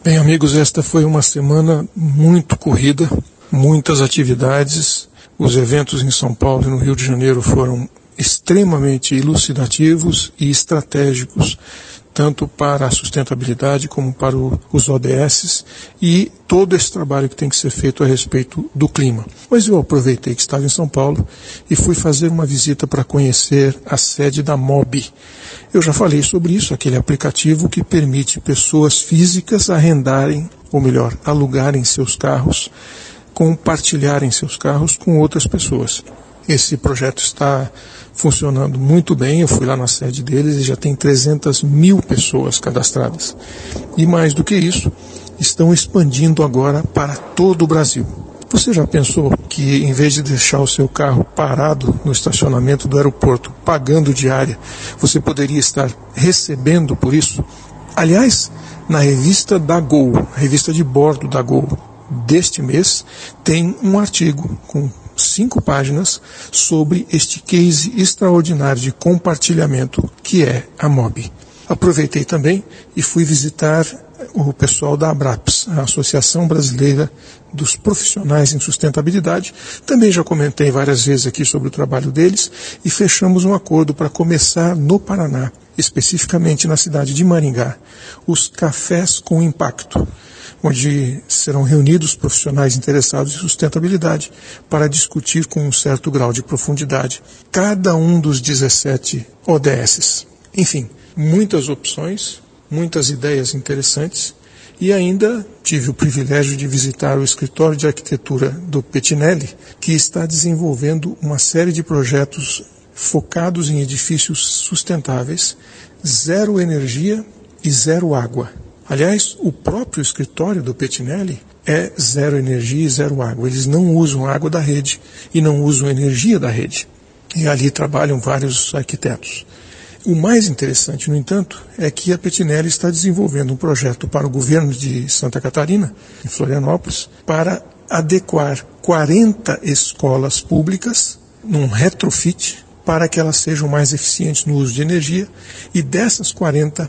Bem, amigos, esta foi uma semana muito corrida, muitas atividades. Os eventos em São Paulo e no Rio de Janeiro foram extremamente elucidativos e estratégicos, tanto para a sustentabilidade como para os ODS e todo esse trabalho que tem que ser feito a respeito do clima. Mas eu aproveitei que estava em São Paulo e fui fazer uma visita para conhecer a sede da MOB. Eu já falei sobre isso, aquele aplicativo que permite pessoas físicas arrendarem, ou melhor, alugarem seus carros, compartilharem seus carros com outras pessoas. Esse projeto está funcionando muito bem, eu fui lá na sede deles e já tem 300 mil pessoas cadastradas. E mais do que isso, estão expandindo agora para todo o Brasil. Você já pensou que em vez de deixar o seu carro parado no estacionamento do aeroporto, pagando diária, você poderia estar recebendo por isso? Aliás, na revista da Gol, a revista de bordo da Gol, deste mês, tem um artigo com 5 páginas sobre este case extraordinário de compartilhamento que é a MOB. Aproveitei também e fui visitar o pessoal da ABRAPS, a Associação Brasileira dos Profissionais em Sustentabilidade. Também já comentei várias vezes aqui sobre o trabalho deles e fechamos um acordo para começar no Paraná, especificamente na cidade de Maringá, os Cafés com Impacto, onde serão reunidos profissionais interessados em sustentabilidade para discutir com um certo grau de profundidade cada um dos 17 ODS. Enfim, muitas opções, muitas ideias interessantes e ainda tive o privilégio de visitar o escritório de arquitetura do Petinelli, que está desenvolvendo uma série de projetos focados em edifícios sustentáveis, zero energia e zero água. Aliás, o próprio escritório do Petinelli é zero energia e zero água. Eles não usam água da rede e não usam energia da rede. E ali trabalham vários arquitetos. O mais interessante, no entanto, é que a Petinelli está desenvolvendo um projeto para o governo de Santa Catarina, em Florianópolis, para adequar 40 escolas públicas num retrofit para que elas sejam mais eficientes no uso de energia, e dessas 40,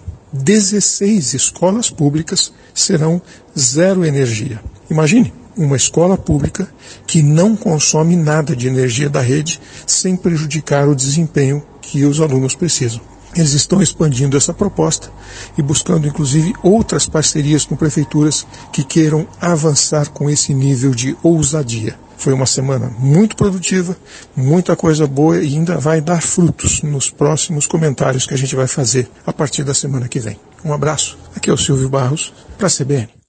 16 escolas públicas serão zero energia. Imagine uma escola pública que não consome nada de energia da rede sem prejudicar o desempenho que os alunos precisam. Eles estão expandindo essa proposta e buscando inclusive outras parcerias com prefeituras que queiram avançar com esse nível de ousadia. Foi uma semana muito produtiva, muita coisa boa e ainda vai dar frutos nos próximos comentários que a gente vai fazer a partir da semana que vem. Um abraço, aqui é o Silvio Barros, para a CBN.